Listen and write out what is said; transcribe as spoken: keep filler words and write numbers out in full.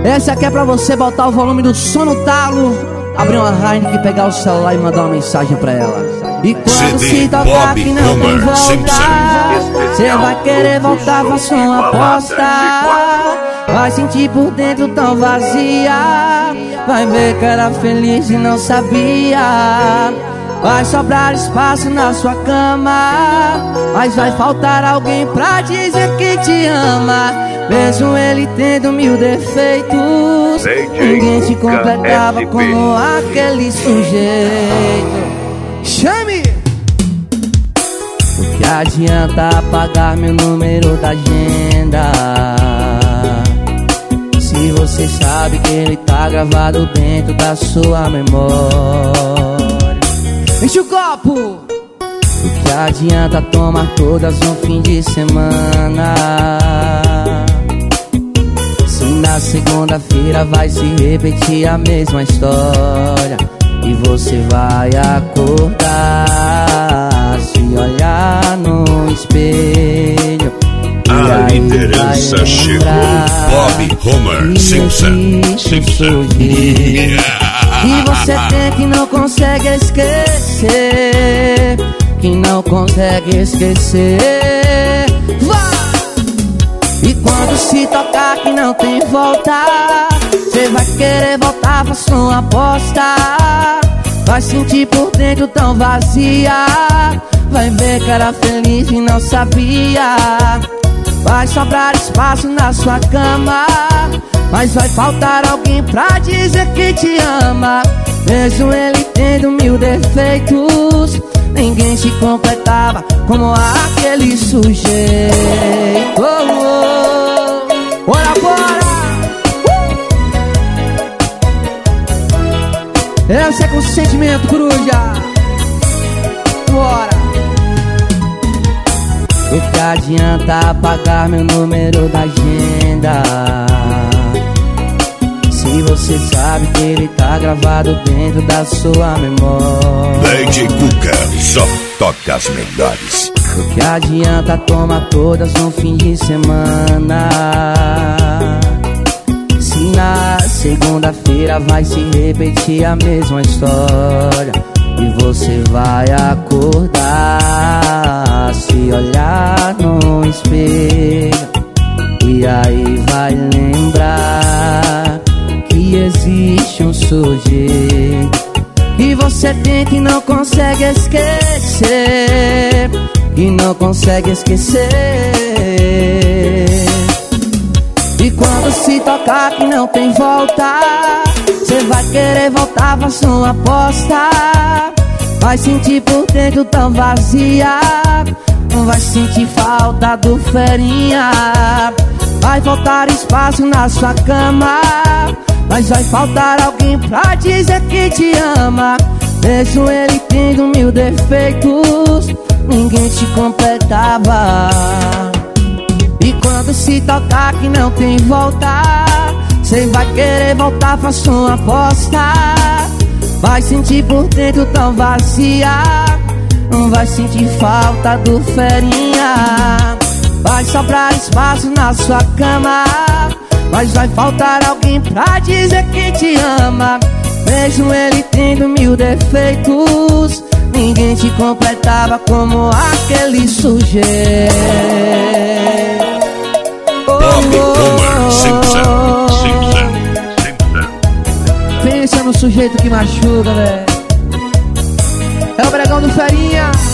Essa aqui é pra você botar o volume do som no talo, abrir uma Heineken, pegar o celular e mandar uma mensagem pra ela. E quando se tocar que não tem volta, cê vai querer voltar, faça uma aposta. Vai sentir por dentro tão vazia, vai ver que era feliz e não sabia. Vai sobrar espaço na sua cama, mas vai faltar alguém pra dizer que te ama. Mesmo ele tendo mil defeitos, ninguém te completava como aquele sujeito. Chame! O que adianta apagar meu número da agenda, se você sabe que ele tá gravado dentro da sua memória? Enche o copo! O que adianta tomar todas no fim de semana, se na segunda-feira vai se repetir a mesma história? E você vai acordar, se olhar no espelho, a liderança chegou. Bob Homer Simpson. Simpson. E você tenta e não consegue esquecer, que não consegue esquecer. Vai! E quando se tocar que não tem volta, cê vai querer voltar, faça uma aposta. Vai sentir por dentro tão vazia, vai ver que era feliz e não sabia. Vai sobrar espaço na sua cama, mas vai faltar alguém pra dizer que te ama. Mesmo ele tendo mil defeitos, ninguém te completava como aquele sujeito. Oh, oh. Bora, bora! Uh! Essa é com sentimento, coruja. Bora! O que adianta apagar meu número da agenda, se você sabe que ele tá gravado dentro da sua memória? Lady Cuca, só toca as melhores. O que adianta tomar todas no fim de semana, se na segunda-feira vai se repetir a mesma história? E você vai acordar, se olhar no espelho, e aí vai lembrar que existe um sujeito que você tenta e não consegue esquecer, e não consegue esquecer. E quando se tocar que não tem volta, cê vai querer voltar, faça uma aposta. Vai sentir por dentro tão vazia, não vai sentir falta do ferinha. Vai faltar espaço na sua cama, mas vai faltar alguém pra dizer que te ama. Mesmo ele tendo mil defeitos, ninguém te completava. E quando se tocar que não tem volta, cê vai querer voltar, faça uma aposta. Vai sentir por dentro tão vazia, não vai sentir falta do ferinha. Vai sobrar espaço na sua cama, mas vai faltar alguém pra dizer que te ama. Mesmo ele tendo mil defeitos, ninguém te completava como aquele sujeito. Bob Homer Simpson. Simpson. Pensa no sujeito que machuca, velho. É o bregão do ferinha.